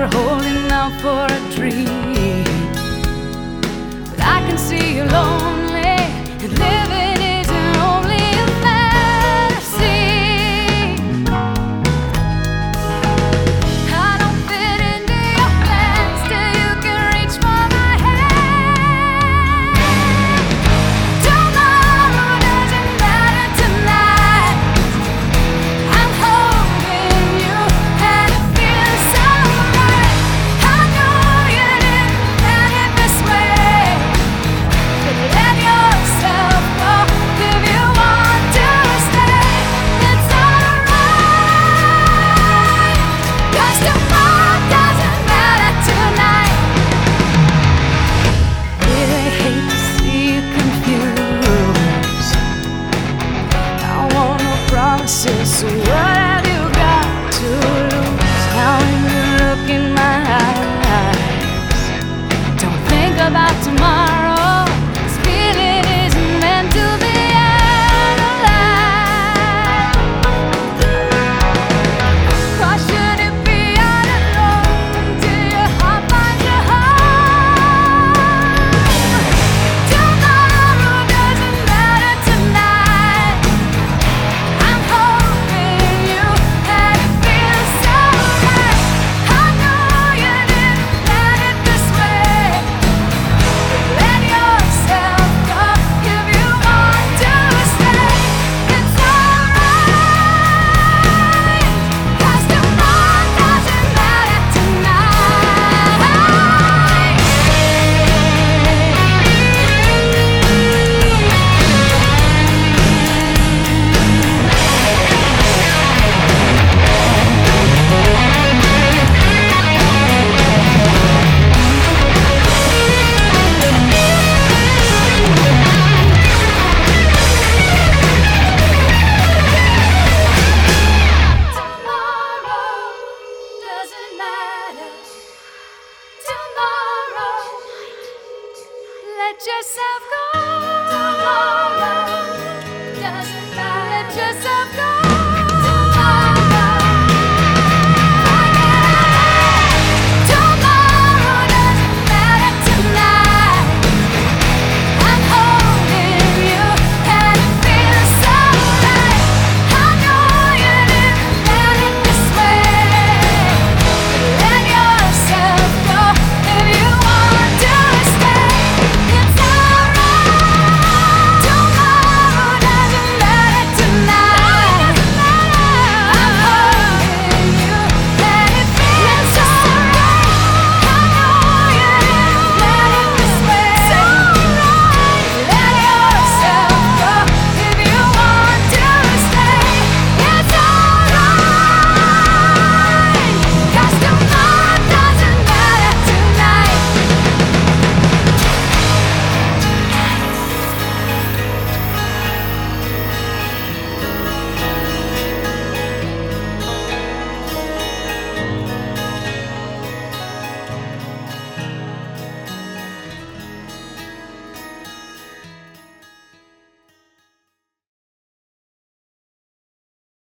you're holding out for a dream, but I can see you're lonely and living isn't only a fantasy. I don't fit into your plans, still you can reach for my hand. Tomorrow doesn't matter tonight. I'm holding you and it feels so right. I know you didn't plan it this way, but let yourself go if you want to stay. It's alright, 'cause tomorrow doesn't matter tonight. Really hate to see you confused. I want no promises, so